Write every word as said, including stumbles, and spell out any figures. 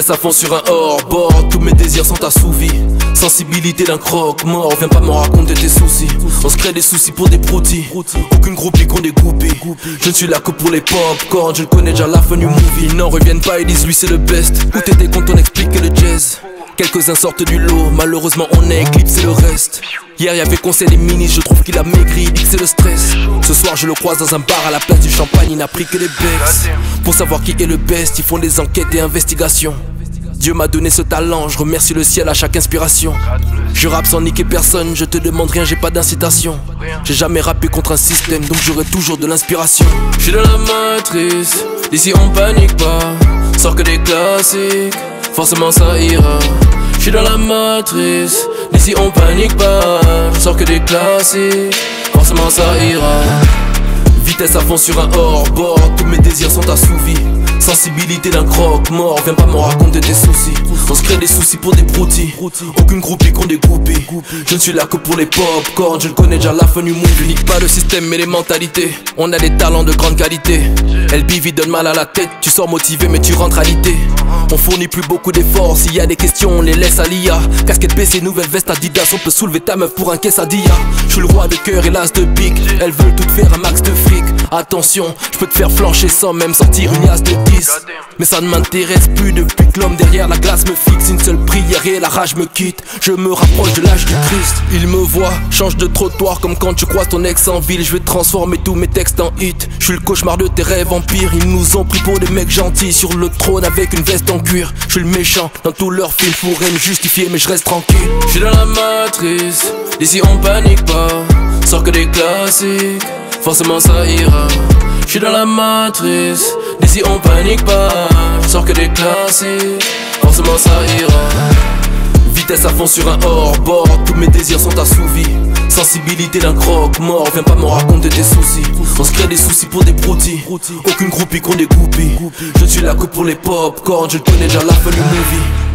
Vitesse à fond sur un hors-bord, tous mes désirs sont assouvis. Sensibilité d'un croque-mort, viens pas me raconter tes soucis. On se crée des soucis pour des broutilles, aucune groupie qu'on des groupies. Je ne suis là que pour les pop-corn, je le connais déjà la fin du movie. Ils n'en reviennent pas, ils disent lui c'est le best. Où t'étais quand on expliquait le jazz? Quelques-uns sortent du lot, malheureusement on a éclipsé le reste. Hier y'avait conseil des ministres, je trouve qu'il a maigri, il dit que c'est le stress. Ce soir je le croise dans un bar à la place du champagne, il n'a pris que les becs. Pour savoir qui est le best, ils font des enquêtes et investigations. Dieu m'a donné ce talent, je remercie le ciel à chaque inspiration. Je rappe sans niquer personne, je te demande rien, j'ai pas d'incitation. J'ai jamais rappé contre un système, donc j'aurai toujours de l'inspiration. J'suis dans la matrice, d'ici on panique pas, sort que des classiques, forcément ça ira. J'suis dans la matrice, d'ici on panique pas, sort que des classiques, forcément ça ira. Vitesse à fond sur un hors-bord, tous mes désirs sont assouvis. Sensibilité d'un croque-mort, viens pas me raconter tes soucis. On se crée des soucis pour des broutilles, aucune groupie qu'on des groupies. Je ne suis là que pour les pop-corn, je le connais déjà la fin du monde. Je nique pas le système mais les mentalités, on a des talents de grande qualité. L B V donne mal à la tête, tu sors motivé mais tu rentres à l'idée. On fournit plus beaucoup d'efforts, s'il y a des questions on les laisse à l'I A. Casquette P C, nouvelle veste Adidas, on peut soulever ta meuf pour un quesadilla. Je suis le roi de cœur et l'as de pique, elles veulent toutes faire un max de fric. Attention, je peux te faire flancher sans même sortir une as de dix. Mais ça ne m'intéresse plus depuis que l'homme derrière la glace me fixe. Une seule prière et la rage me quitte, je me rapproche de l'âge du Christ. Il me voit, change de trottoir comme quand tu croises ton ex en ville. Je vais transformer tous mes textes en hit. Je suis le cauchemar de tes rêves empires. Ils nous ont pris pour des mecs gentils sur le trône avec une veste en cuir. Je suis le méchant dans tous leurs films, pourraient me justifier mais je reste tranquille. Je suis dans la matrice, ici on panique pas, sort que des classiques, forcément ça ira. Je suis dans la matrice, d'ici on panique pas, sort que des classiques, forcément ça ira. Vitesse à fond sur un hors-bord, tous mes désirs sont assouvis. Sensibilité d'un croque-mort, viens pas me raconter tes soucis. On se crée des soucis pour des broutilles, aucune groupie qu'on des groupies. Je ne suis là que pour les pop-corn, je le connais déjà la fin du movie.